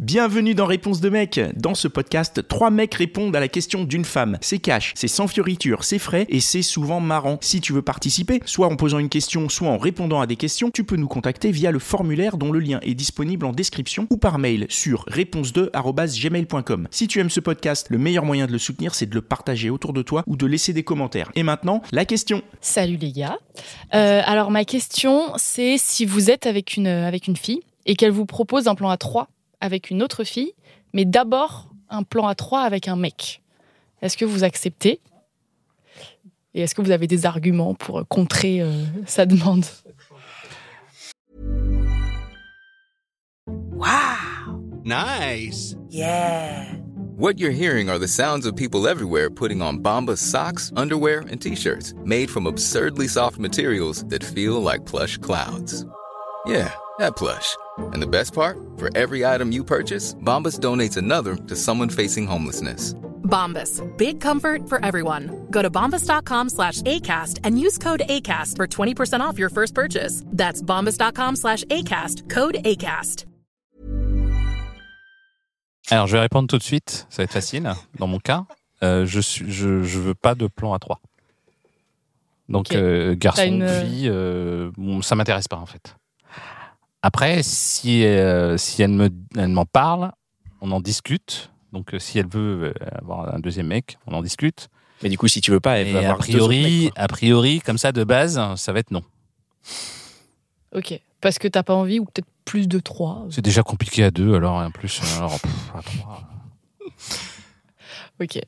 Bienvenue dans Réponse de mec. Dans ce podcast, 3 mecs répondent à la question d'une femme. C'est cash, c'est sans fioriture, c'est frais et c'est souvent marrant. Si tu veux participer, soit en posant une question, soit en répondant à des questions, tu peux nous contacter via le formulaire dont le lien est disponible en description ou par mail sur réponse2@gmail.com. Si tu aimes ce podcast, le meilleur moyen de le soutenir, c'est de le partager autour de toi ou de laisser des commentaires. Et maintenant, la question. Salut les gars. Alors ma question, c'est si vous êtes avec une fille et qu'elle vous propose un plan à 3 avec une autre fille, mais d'abord un plan à 3 avec un mec. Est-ce que vous acceptez ? Et est-ce que vous avez des arguments pour contrer sa demande ? Wow! Nice! Yeah! What you're hearing are the sounds of people everywhere putting on Bombas socks, underwear, and T-shirts made from absurdly soft materials that feel like plush clouds. Yeah, that plush. And the best part? For every item you purchase, Bombas donates another to someone facing homelessness. Bombas. Big comfort for everyone. Go to bombas.com/ACAST and use code ACAST for 20% off your first purchase. That's bombas.com/ACAST. Code ACAST. Alors, je vais répondre tout de suite. Ça va être facile. Dans mon cas, je veux pas de plan à 3. Donc, garçon, fille, ça m'intéresse pas en fait. Après, si elle m'en parle, on en discute. Donc, si elle veut avoir un deuxième mec, on en discute. Mais du coup, si tu veux pas, elle va avoir a priori, comme ça, de base, ça va être non. Ok. Parce que t'as pas envie ou peut-être plus de 3. C'est déjà compliqué à 2, alors en plus, à 3. Ok.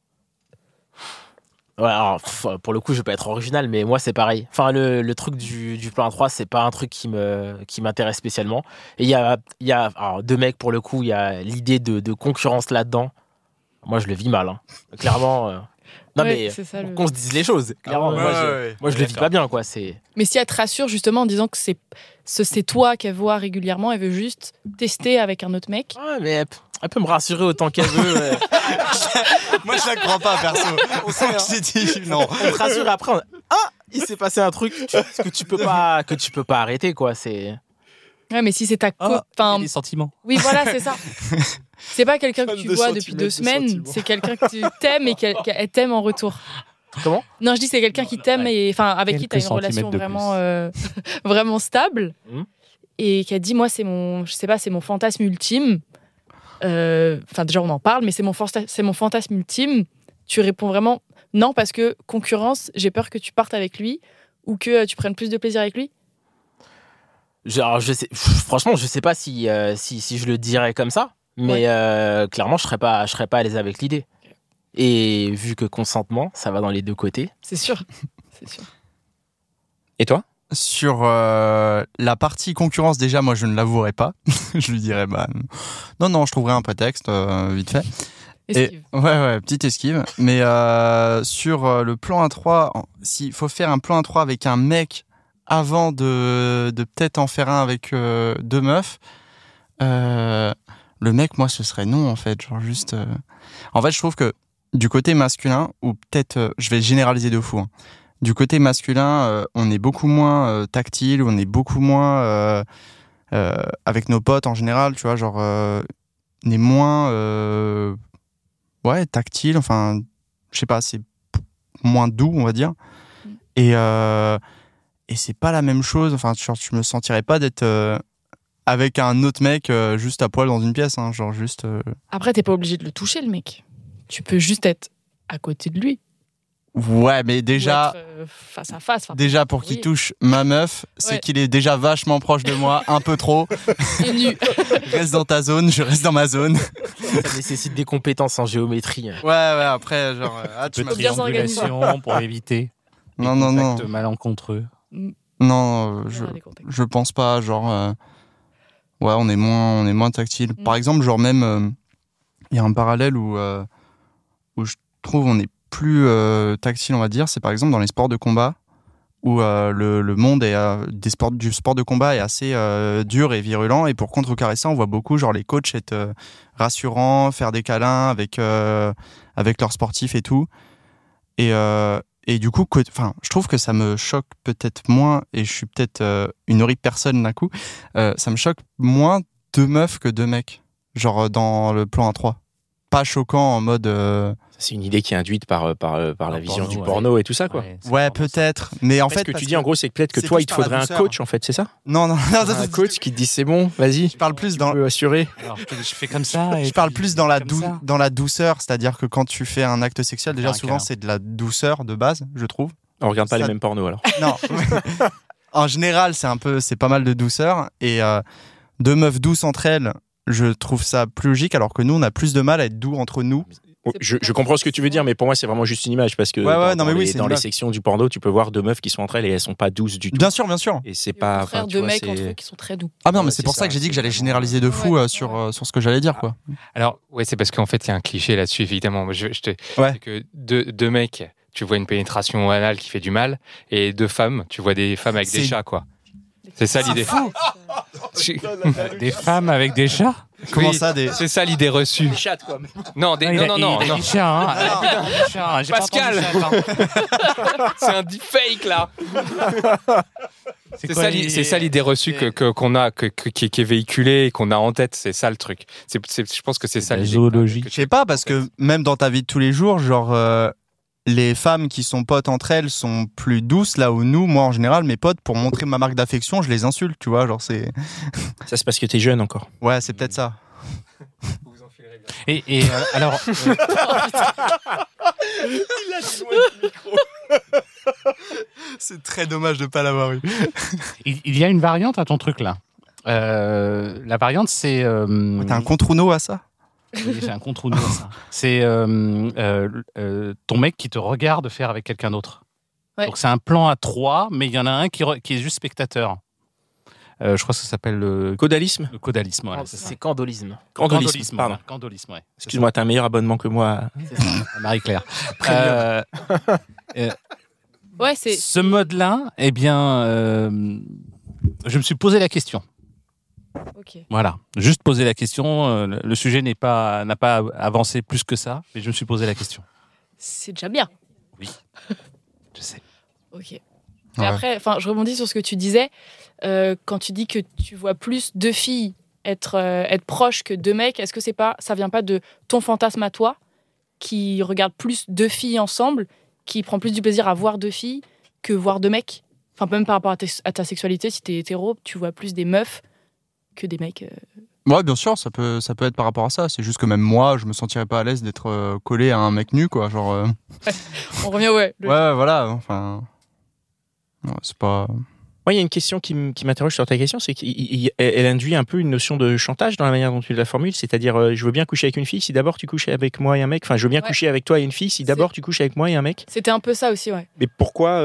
Ouais, alors, pour le coup, je vais pas être original, mais moi, c'est pareil. Enfin, le truc du plan 3, c'est pas un truc qui m'intéresse spécialement. Et il y a alors, 2 mecs, pour le coup, il y a l'idée de concurrence là-dedans. Moi, je le vis mal, hein. Clairement. Non, ouais, mais qu'on se dise les choses. Clairement, moi, je le vis pas bien, quoi. Mais si elle te rassure, justement, en disant que c'est toi qu'elle voit régulièrement, elle veut juste tester avec un autre mec. Ouais, mais elle peut me rassurer autant qu'elle veut. Moi, je la crois pas, perso. J'ai dit non. On te rassure après. Il s'est passé un truc que tu peux pas arrêter, quoi. C'est. Ouais, mais si c'est ta des sentiments. Oui, voilà, c'est ça. C'est pas quelqu'un que tu vois depuis 2 semaines, c'est quelqu'un que tu t'aimes et qu'elle t'aime en retour. Comment ? Non, je dis c'est quelqu'un qui t'aime et avec qui tu as une relation vraiment vraiment stable et qui a dit moi c'est mon fantasme ultime. Enfin déjà on en parle mais c'est mon fantasme ultime. Tu réponds vraiment non parce que concurrence, j'ai peur que tu partes avec lui ou que tu prennes plus de plaisir avec lui. Franchement, je sais pas si je le dirais comme ça, mais clairement, je serais pas à l'aise avec l'idée. Et vu que consentement, ça va dans les 2 côtés. C'est sûr. Et toi ? Sur la partie concurrence, déjà, moi, je ne l'avouerai pas. Je lui dirais, non, je trouverai un prétexte, vite fait. Esquive. Ouais, petite esquive. Mais sur le plan A3, s'il faut faire un plan A3 avec un mec avant de peut-être en faire un avec 2 meufs, le mec, moi, ce serait non, en fait. Genre juste... En fait, je trouve que du côté masculin, ou peut-être... je vais généraliser de fou. Hein. Du côté masculin, on est beaucoup moins tactile, on est beaucoup moins... avec nos potes, en général, tu vois, genre... on est moins... tactile, enfin... Je sais pas, c'est moins doux, on va dire. Et c'est pas la même chose, enfin, genre, tu me sentirais pas d'être avec un autre mec juste à poil dans une pièce, hein, genre juste... Après, t'es pas obligé de le toucher, le mec. Tu peux juste être à côté de lui. Ouais, mais déjà... face à face. Déjà, pour qu'il touche ma meuf, c'est qu'il est déjà vachement proche de moi, un peu trop. Et nu. Reste dans ta zone, je reste dans ma zone. Ça nécessite des compétences en géométrie. Ouais, après, genre... tu m'as triangulation pour éviter les contacts malencontreux. Non, je pense pas, genre... ouais, on est moins tactile. Par exemple, genre même... Il y a un parallèle où je trouve on est plus tactile, on va dire, c'est par exemple dans les sports de combat où le monde du sport de combat est assez dur et virulent, et pour contrecarrer ça, on voit beaucoup genre les coachs être rassurants, faire des câlins avec leurs sportifs et tout, et du coup, je trouve que ça me choque peut-être moins, et je suis peut-être une horrible personne d'un coup, ça me choque moins 2 meufs que 2 mecs. genre dans le plan A3. Pas choquant en mode... C'est une idée qui est induite par la vision du porno et tout ça, quoi. Ouais, peut-être. Mais en fait, ce que tu dis, en gros, c'est peut-être que toi, il te faudrait un coach, en fait, c'est ça ? Non. Un coach qui te dit c'est bon, vas-y. Je parle plus dans... Tu peux assurer. Alors, je fais comme ça. Je parle plus dans la douceur, c'est-à-dire que quand tu fais un acte sexuel, déjà souvent c'est de la douceur de base, je trouve. On regarde pas les mêmes pornos alors. Non. En général, c'est pas mal de douceur et deux meufs douces entre elles, je trouve ça plus logique, alors que nous, on a plus de mal à être doux entre nous. Je comprends ce que tu veux dire, mais pour moi, c'est vraiment juste une image parce que dans les sections du porno, tu peux voir deux meufs qui sont entre elles et elles sont pas douces du tout. Bien sûr. Et c'est pas. Au contraire, deux mecs entre eux qui sont très doux. Ah non, mais c'est pour ça que j'ai dit que j'allais généraliser de fou sur ce que j'allais dire, quoi. Alors, ouais, c'est parce qu'en fait, il y a un cliché là-dessus, évidemment. C'est que deux mecs, tu vois une pénétration anale qui fait du mal, et deux femmes, tu vois des femmes avec des chats, quoi. C'est ça l'idée. Des femmes avec des chats ? Comment ça C'est ça l'idée reçue. Des chats, quoi. Non, des chats, hein. Pascal, c'est un deepfake là. C'est ça l'idée reçue qu'on a, qui est véhiculée et qu'on a en tête. C'est ça le truc. Je pense que c'est ça l'idée. Zoologie. Je sais pas, parce que même dans ta vie de tous les jours, genre les femmes qui sont potes entre elles sont plus douces, là où nous, moi en général, mes potes, pour montrer ma marque d'affection, je les insulte, tu vois, genre c'est... Ça c'est parce que t'es jeune encore. Ouais, c'est peut-être ça. Et alors... Il a dit loin du micro. C'est très dommage de pas l'avoir eu. Il y a une variante à ton truc là. La variante c'est... T'as un contre-Uno à ça ? Oui, j'ai un contre-Uno à ça. C'est ton mec qui te regarde faire avec quelqu'un d'autre. Ouais. Donc c'est un plan à 3, mais il y en a un qui est juste spectateur. Je crois que ça s'appelle le caudalisme. Le caudalisme, voilà. C'est candolisme. Candolisme, pardon. Candolisme, ouais. Excuse-moi, t'as un meilleur abonnement que moi. C'est ça, Marie-Claire. Ouais, c'est... Ce mode-là, eh bien, je me suis posé la question. Okay. Voilà, juste poser la question. Le sujet n'a pas avancé plus que ça, mais je me suis posé la question. C'est déjà bien. Oui, je sais. Ok. Et après, je rebondis sur ce que tu disais. Quand tu dis que tu vois plus deux filles être proches que deux mecs, est-ce que ça vient pas de ton fantasme à toi, qui regarde plus deux filles ensemble, qui prend plus du plaisir à voir deux filles que voir deux mecs ? Enfin, même par rapport à ta sexualité, si t'es hétéro, tu vois plus des meufs que des mecs. Ouais, bien sûr, ça peut être par rapport à ça. C'est juste que même moi, je me sentirais pas à l'aise d'être collé à un mec nu, quoi. Genre. On revient, ouais. Ouais, voilà. Enfin, non, c'est pas. Moi, il y a une question qui m'interroge sur ta question, c'est qu'elle induit un peu une notion de chantage dans la manière dont tu la formules, c'est-à-dire je veux bien coucher avec une fille si d'abord tu couches avec moi et un mec. Enfin, je veux bien coucher avec toi et une fille si d'abord tu couches avec moi et un mec. C'était un peu ça aussi, ouais. Mais pourquoi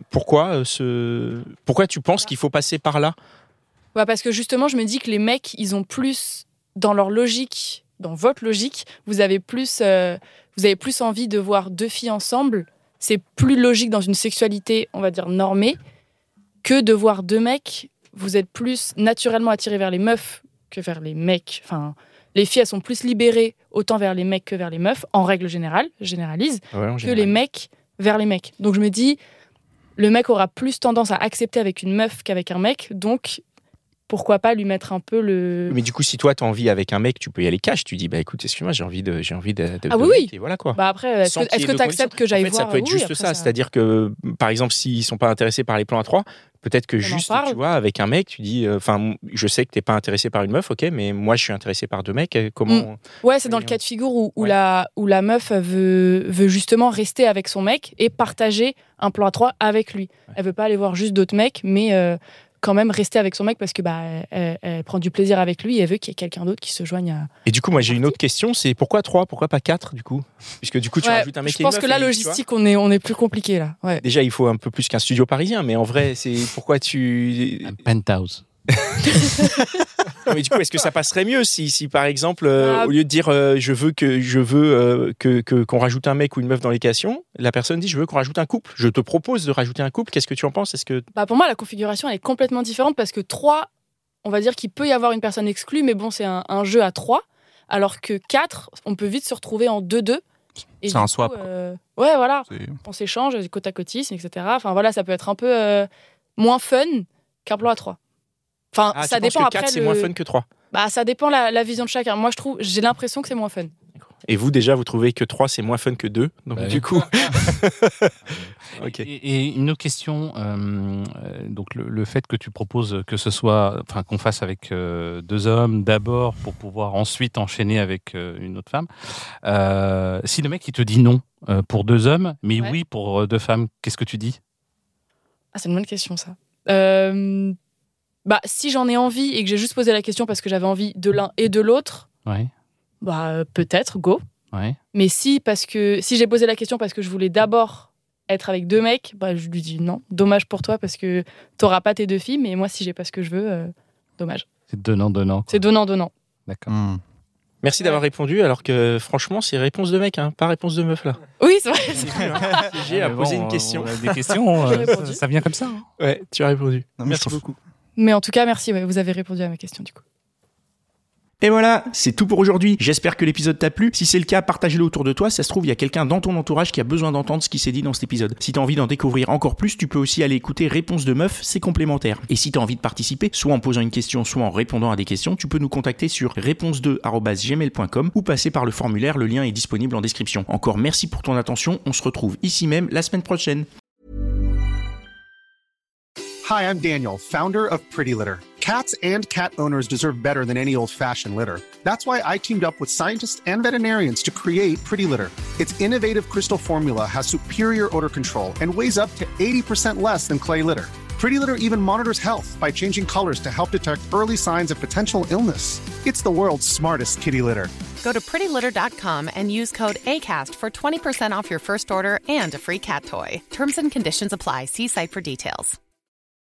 tu penses qu'il faut passer par là ? Ouais, parce que justement, je me dis que les mecs, ils ont plus, dans leur logique, dans votre logique, vous avez plus envie de voir deux filles ensemble. C'est plus logique dans une sexualité, on va dire, normée, que de voir deux mecs. Vous êtes plus naturellement attirés vers les meufs que vers les mecs. Enfin, les filles, elles sont plus libérées autant vers les mecs que vers les meufs, en règle générale, je généralise, que les mecs vers les mecs. Donc je me dis, le mec aura plus tendance à accepter avec une meuf qu'avec un mec, donc pourquoi pas lui mettre un peu le... Mais du coup, si toi, t'as envie avec un mec, tu peux y aller cash. Tu dis, bah écoute, excuse-moi, j'ai envie de ah oui. Et voilà quoi. Bah après, est-ce que t'acceptes que j'aille voir ? Ça peut être juste ça. C'est-à-dire que, par exemple, s'ils sont pas intéressés par les plans à 3, peut-être que juste, tu vois, avec un mec, tu dis, je sais que t'es pas intéressé par une meuf, ok, mais moi, je suis intéressé par deux mecs. Comment Ouais, c'est dans le cas de figure où la meuf veut justement rester avec son mec et partager un plan à 3 avec lui. Ouais. Elle veut pas aller voir juste d'autres mecs, mais quand même rester avec son mec parce que elle prend du plaisir avec lui et elle veut qu'il y ait quelqu'un d'autre qui se joigne à... Et du coup, moi j'ai une autre question, c'est pourquoi 3, pourquoi pas 4 du coup ? Puisque du coup tu rajoutes un mec et une meuf. Je pense que la logistique, on est plus compliqué là. Ouais. Déjà, il faut un peu plus qu'un studio parisien, mais en vrai, c'est pourquoi un penthouse. Mais du coup, est-ce que ça passerait mieux si par exemple, au lieu de dire je veux qu'on rajoute un mec ou une meuf dans l'équation, la personne dit je veux qu'on rajoute un couple. Je te propose de rajouter un couple. Qu'est-ce que tu en penses ? Est-ce que pour moi, la configuration elle est complètement différente parce que 3, on va dire qu'il peut y avoir une personne exclue, mais bon, c'est un jeu à 3, alors que 4, on peut vite se retrouver en 2-2. Et c'est un swap. Ouais, voilà. On s'échange, côte à côtisme, etc. Enfin voilà, ça peut être un peu moins fun qu'un plan à 3. Enfin, ça dépend. Après, 4, c'est moins fun que 3. Bah, ça dépend la vision de chacun. Moi, j'ai l'impression que c'est moins fun. Et vous, déjà, vous trouvez que 3, c'est moins fun que 2. Donc, du coup... Okay. Et une autre question, donc le fait que tu proposes que ce soit, enfin qu'on fasse avec 2 hommes d'abord pour pouvoir ensuite enchaîner avec une autre femme. Si le mec il te dit non pour 2 hommes, mais oui pour 2 femmes, qu'est-ce que tu dis ? Ah, c'est une bonne question ça. Bah si j'en ai envie et que j'ai juste posé la question parce que j'avais envie de l'un et de l'autre, bah peut-être go. Mais si j'ai posé la question parce que je voulais d'abord être avec 2 mecs, bah, je lui dis non. Dommage pour toi parce que t'auras pas tes 2 filles, mais moi, si j'ai pas ce que je veux, dommage. C'est donnant. C'est donnant. D'accord. Merci d'avoir répondu, alors que franchement, c'est réponse de mec, hein, pas réponse de meuf là. Oui, c'est vrai. J'ai à poser une question. On a des questions, ça vient comme ça. Hein. Ouais, tu as répondu. Non, merci beaucoup. Mais en tout cas, merci, vous avez répondu à ma question du coup. Et voilà, c'est tout pour aujourd'hui. J'espère que l'épisode t'a plu. Si c'est le cas, partage-le autour de toi. Ça se trouve, il y a quelqu'un dans ton entourage qui a besoin d'entendre ce qui s'est dit dans cet épisode. Si t'as envie d'en découvrir encore plus, tu peux aussi aller écouter Réponse de meuf, c'est complémentaire. Et si t'as envie de participer, soit en posant une question, soit en répondant à des questions, tu peux nous contacter sur réponse2@gmail.com ou passer par le formulaire, le lien est disponible en description. Encore merci pour ton attention, on se retrouve ici même la semaine prochaine. Hi, I'm Daniel, founder of Pretty Litter. Cats and cat owners deserve better than any old-fashioned litter. That's why I teamed up with scientists and veterinarians to create Pretty Litter. Its innovative crystal formula has superior odor control and weighs up to 80% less than clay litter. Pretty Litter even monitors health by changing colors to help detect early signs of potential illness. It's the world's smartest kitty litter. Go to prettylitter.com and use code ACAST for 20% off your first order and a free cat toy. Terms and conditions apply. See site for details.